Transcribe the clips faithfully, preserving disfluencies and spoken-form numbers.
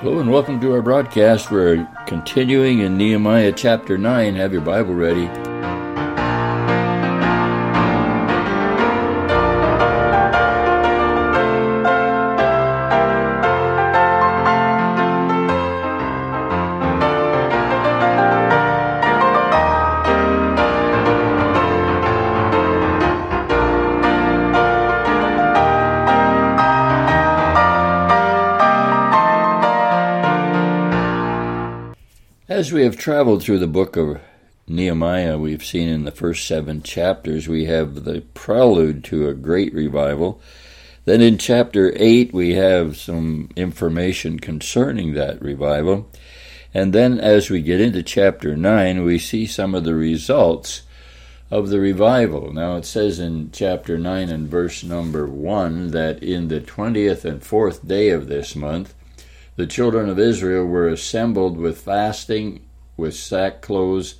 Hello and welcome to our broadcast. We're continuing in Nehemiah chapter nine. Have your Bible ready. As we have traveled through the book of Nehemiah, we've seen in the first seven chapters, we have the prelude to a great revival. Then in chapter eight, we have some information concerning that revival. And then as we get into chapter nine, we see some of the results of the revival. Now it says in chapter nine and verse number one that in the twentieth and fourth day of this month, the children of Israel were assembled with fasting, with sackcloths,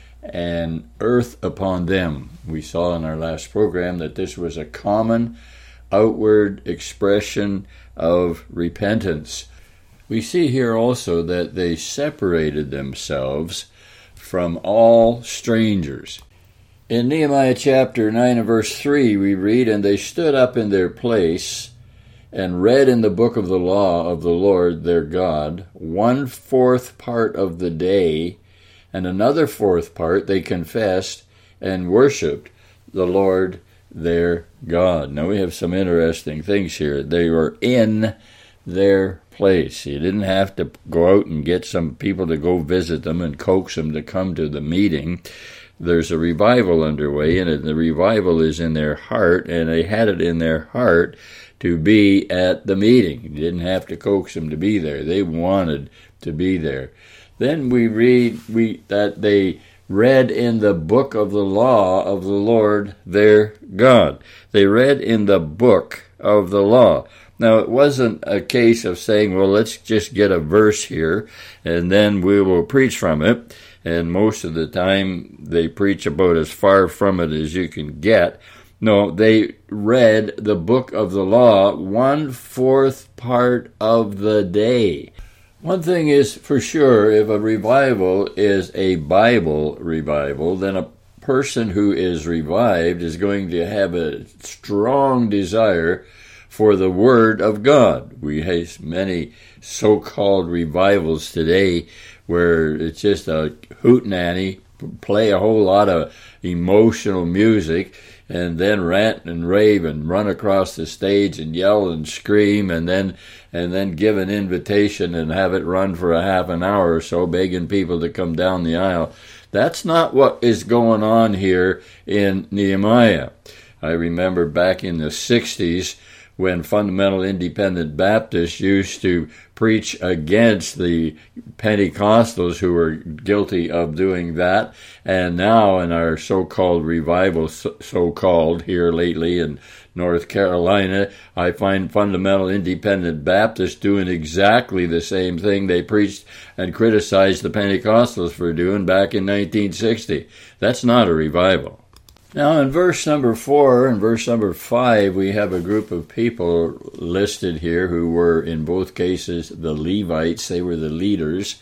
and earth upon them. We saw in our last program that this was a common outward expression of repentance. We see here also that they separated themselves from all strangers. In Nehemiah chapter nine and verse three, we read, "And they stood up in their place, and read in the book of the law of the Lord their God, one-fourth part of the day, and another fourth part they confessed and worshipped the Lord their God." Now we have some interesting things here. They were in their place. You didn't have to go out and get some people to go visit them and coax them to come to the meeting. There's a revival underway, and the revival is in their heart, and they had it in their heart to be at the meeting. You didn't have to coax them to be there. They wanted to be there. Then we read we that they read in the book of the law of the Lord their God. They read in the book of the law. Now, it wasn't a case of saying, well, let's just get a verse here, and then we will preach from it. And most of the time, they preach about as far from it as you can get. No, they read the book of the law one-fourth part of the day. One thing is for sure, if a revival is a Bible revival, then a person who is revived is going to have a strong desire for the Word of God. We have many so-called revivals today where it's just a hootenanny, play a whole lot of emotional music, and then rant and rave and run across the stage and yell and scream, and then and then give an invitation and have it run for a half an hour or so, begging people to come down the aisle. That's not what is going on here in Nehemiah. I remember back in the sixties when fundamental independent Baptists used to preach against the Pentecostals who were guilty of doing that. And now in our so-called revival, so-called here lately in North Carolina, I find fundamental independent Baptists doing exactly the same thing they preached and criticized the Pentecostals for doing back in nineteen sixty. That's not a revival. Now, in verse number four and verse number five, we have a group of people listed here who were, in both cases, the Levites. They were the leaders.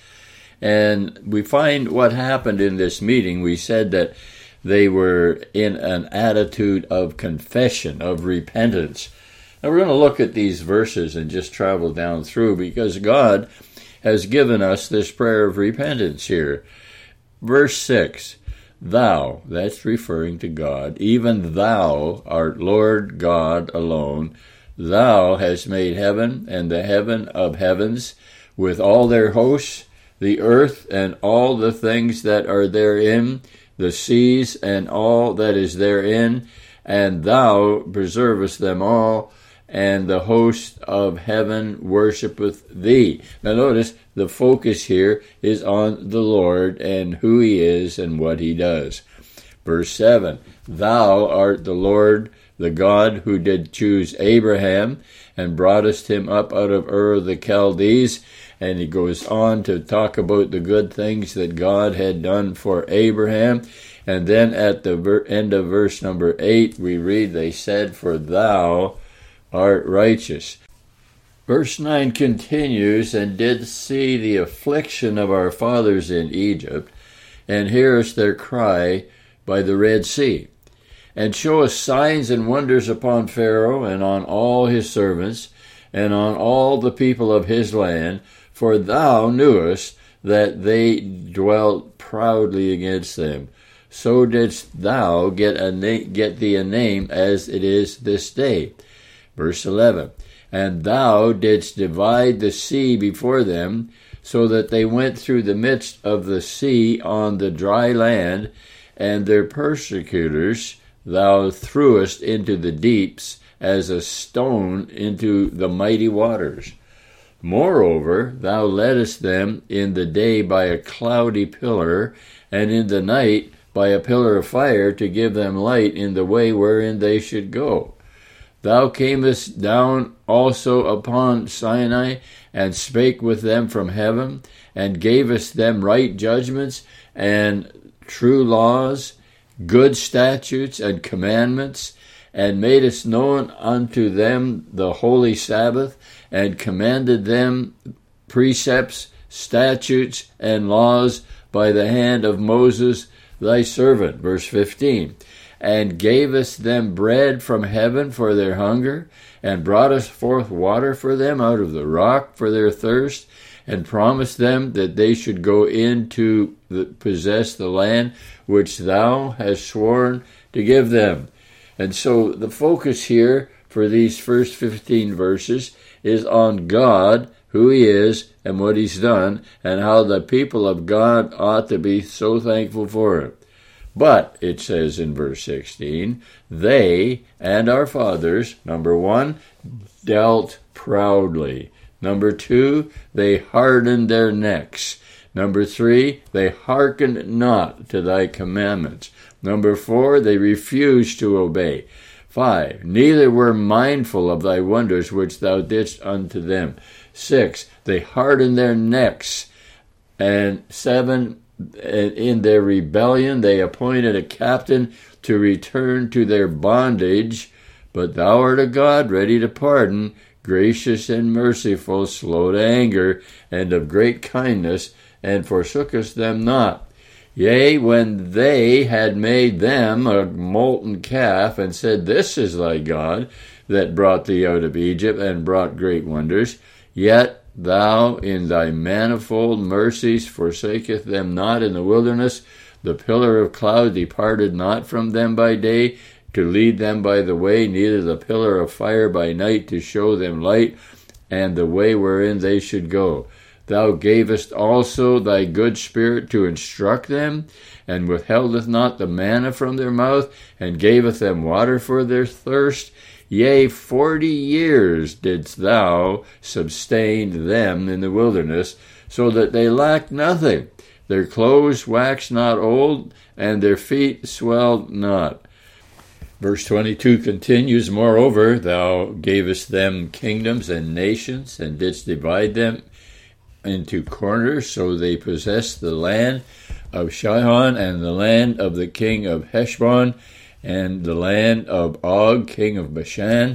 And we find what happened in this meeting. We said that they were in an attitude of confession, of repentance. Now, we're going to look at these verses and just travel down through because God has given us this prayer of repentance here. Verse six. Thou, that's referring to God, even thou art Lord God alone. Thou hast made heaven and the heaven of heavens with all their hosts, the earth and all the things that are therein, the seas and all that is therein, and thou preservest them all, and the host of heaven worshipeth thee. Now notice, the focus here is on the Lord and who he is and what he does. Verse seven, Thou art the Lord, the God who did choose Abraham, and broughtest him up out of Ur of the Chaldees. And he goes on to talk about the good things that God had done for Abraham. And then at the ver- end of verse number eight, we read, They said, For thou art righteous. Verse nine continues, and did see the affliction of our fathers in Egypt, and hearest their cry by the Red Sea, and showest signs and wonders upon Pharaoh and on all his servants, and on all the people of his land, for thou knewest that they dwelt proudly against them. So didst thou get a na- get thee a name as it is this day. Verse eleven, and thou didst divide the sea before them, so that they went through the midst of the sea on the dry land, and their persecutors thou threwest into the deeps as a stone into the mighty waters. Moreover, thou leddest them in the day by a cloudy pillar, and in the night by a pillar of fire, to give them light in the way wherein they should go. Thou camest down also upon Sinai, and spake with them from heaven, and gavest them right judgments, and true laws, good statutes, and commandments, and madest known unto them the holy Sabbath, and commanded them precepts, statutes, and laws by the hand of Moses thy servant. Verse fifteen, and gavest them bread from heaven for their hunger, and broughtest forth water for them out of the rock for their thirst, and promised them that they should go in to the, possess the land which thou hast sworn to give them. And so the focus here for these first fifteen verses is on God, who he is, and what he's done, and how the people of God ought to be so thankful for him. But, it says in verse sixteen, they and our fathers, number one, dealt proudly. Number two, they hardened their necks. Number three, they hearkened not to thy commandments. Number four, they refused to obey. Five, neither were mindful of thy wonders which thou didst unto them. Six, they hardened their necks. And seven, in their rebellion they appointed a captain to return to their bondage. But thou art a God ready to pardon, gracious and merciful, slow to anger, and of great kindness, and forsookest them not. Yea, when they had made them a molten calf, and said, This is thy God, that brought thee out of Egypt, and brought great wonders, yet thou in thy manifold mercies forsakest them not in the wilderness. The pillar of cloud departed not from them by day, to lead them by the way, neither the pillar of fire by night, to show them light, and the way wherein they should go. Thou gavest also thy good Spirit to instruct them, and withheldest not the manna from their mouth, and gavest them water for their thirst. Yea, forty years didst thou sustain them in the wilderness, so that they lacked nothing. Their clothes waxed not old, and their feet swelled not. Verse twenty-two continues, Moreover, thou gavest them kingdoms and nations, and didst divide them into corners, so they possessed the land of Sihon, and the land of the king of Heshbon, and the land of Og, king of Bashan.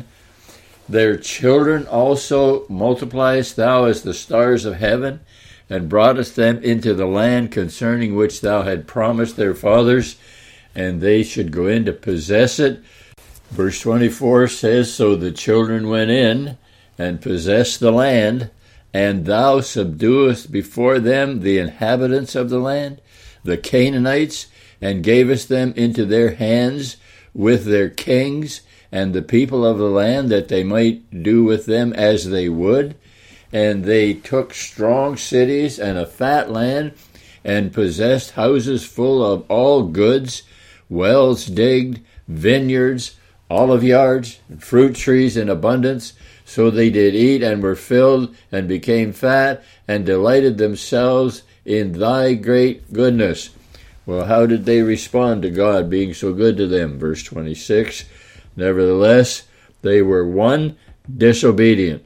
Their children also multipliest thou as the stars of heaven, and broughtest them into the land concerning which thou had promised their fathers, and they should go in to possess it. Verse twenty-four says, So the children went in and possessed the land, and thou subduest before them the inhabitants of the land, the Canaanites, and gavest them into their hands with their kings and the people of the land, that they might do with them as they would. And they took strong cities and a fat land, and possessed houses full of all goods, wells digged, vineyards, olive yards, and fruit trees in abundance. So they did eat and were filled, and became fat, and delighted themselves in thy great goodness. Well, how did they respond to God being so good to them? Verse twenty-six, Nevertheless, they were, one, disobedient.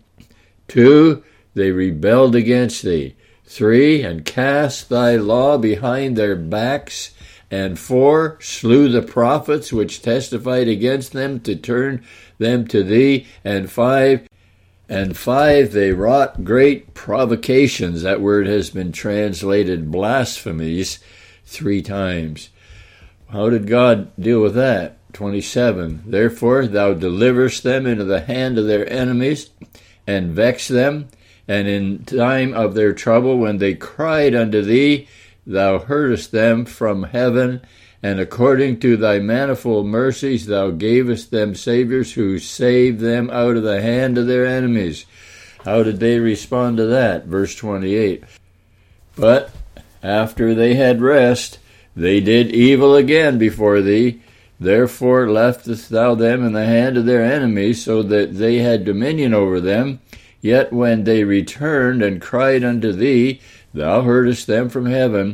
Two, they rebelled against thee. Three, and cast thy law behind their backs. And four, slew the prophets which testified against them to turn them to thee. And five, And five, they wrought great provocations. That word has been translated blasphemies three times. How did God deal with that? twenty-seven, therefore thou deliverest them into the hand of their enemies, and vex them, and in time of their trouble, when they cried unto thee, thou heardest them from heaven, and according to thy manifold mercies thou gavest them saviors who saved them out of the hand of their enemies. How did they respond to that? Verse twenty-eight, but after they had rest, they did evil again before thee. Therefore leftest thou them in the hand of their enemies, so that they had dominion over them. Yet when they returned and cried unto thee, thou heardest them from heaven,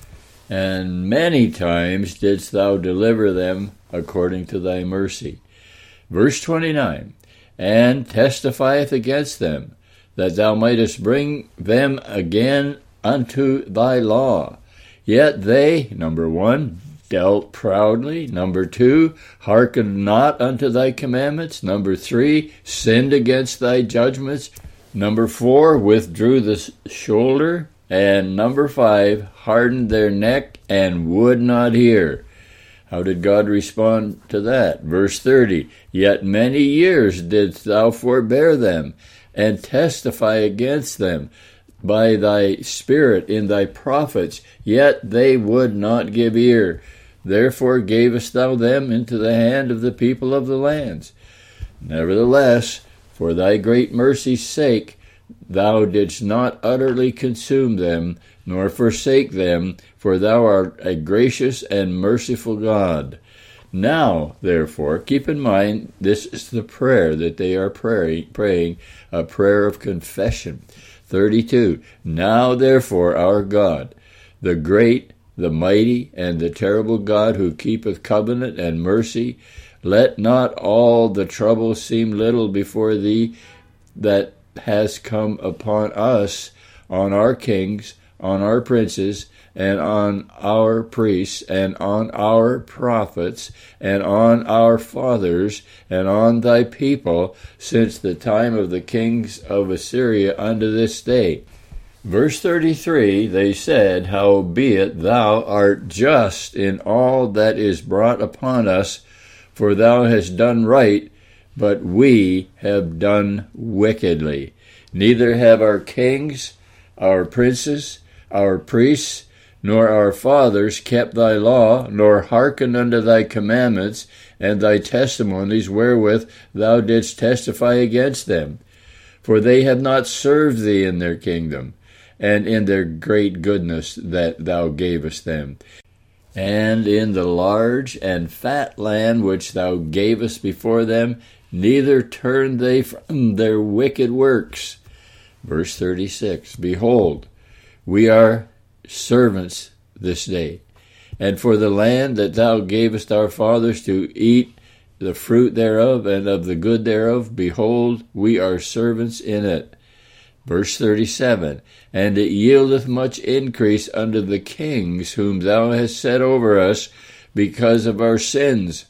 and many times didst thou deliver them according to thy mercy. Verse twenty-nine, and testifieth against them, that thou mightest bring them again unto thy law. Yet they, number one, dealt proudly. Number two, hearkened not unto thy commandments. Number three, sinned against thy judgments. Number four, withdrew the shoulder. And number five, hardened their neck and would not hear. How did God respond to that? Verse thirty, yet many years didst thou forbear them, and testify against them by thy Spirit in thy prophets, yet they would not give ear. Therefore gavest thou them into the hand of the people of the lands. Nevertheless, for thy great mercy's sake, thou didst not utterly consume them, nor forsake them, for thou art a gracious and merciful God. Now, therefore, keep in mind, this is the prayer that they are praying, praying a prayer of confession. thirty-two, now, therefore, our God, the great, the mighty, and the terrible God who keepeth covenant and mercy, let not all the trouble seem little before thee that has come upon us, on our kings, on our princes, and on our priests, and on our prophets, and on our fathers, and on thy people, since the time of the kings of Assyria unto this day. Verse thirty-three, they said, howbeit thou art just in all that is brought upon us, for thou hast done right, but we have done wickedly. Neither have our kings, our princes, our priests, nor our fathers kept thy law, nor hearkened unto thy commandments and thy testimonies wherewith thou didst testify against them. For they have not served thee in their kingdom, and in their great goodness that thou gavest them, and in the large and fat land which thou gavest before them, neither turned they from their wicked works. Verse thirty-six, behold, we are servants this day, and for the land that thou gavest our fathers to eat the fruit thereof and of the good thereof, behold, we are servants in it. Verse thirty-seven, and it yieldeth much increase unto the kings whom thou hast set over us because of our sins.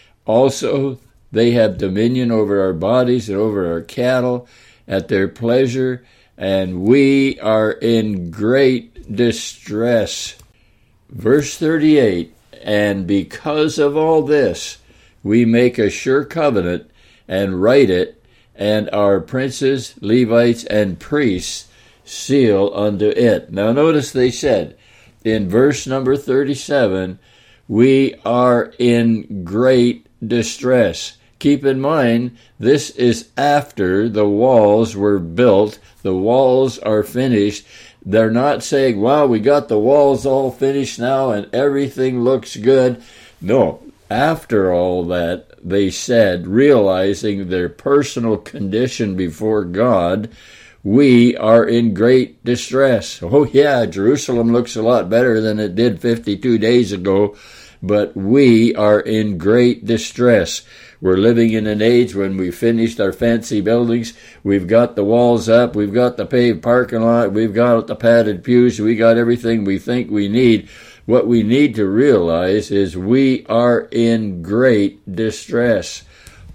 Also they have dominion over our bodies and over our cattle at their pleasure, and we are in great distress. Verse thirty-eight, and because of all this, we make a sure covenant and write it, and our princes, Levites, and priests seal unto it. Now notice they said in verse number thirty-seven, we are in great distress. Keep in mind, this is after the walls were built. The walls are finished. They're not saying, wow, we got the walls all finished now and everything looks good. No, after all that, they said, realizing their personal condition before God, we are in great distress. Oh yeah, Jerusalem looks a lot better than it did fifty-two days ago, but we are in great distress. We're living in an age when we finished our fancy buildings. We've got the walls up. We've got the paved parking lot. We've got the padded pews. We got everything we think we need. What we need to realize is we are in great distress.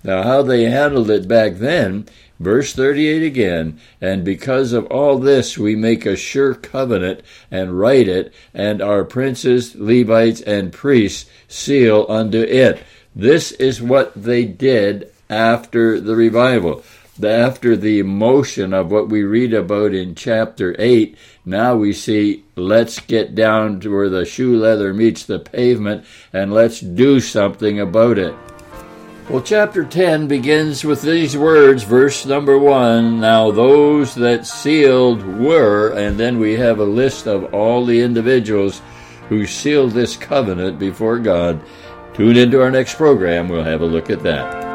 Now, how they handled it back then, verse thirty-eight again, and because of all this we make a sure covenant and write it, and our princes, Levites, and priests seal unto it. This is what they did after the revival. After the emotion of what we read about in chapter eight, now we see, let's get down to where the shoe leather meets the pavement, and let's do something about it. Well, chapter ten begins with these words, verse number one, now those that sealed were, and then we have a list of all the individuals who sealed this covenant before God. Tune into our next program. We'll have a look at that.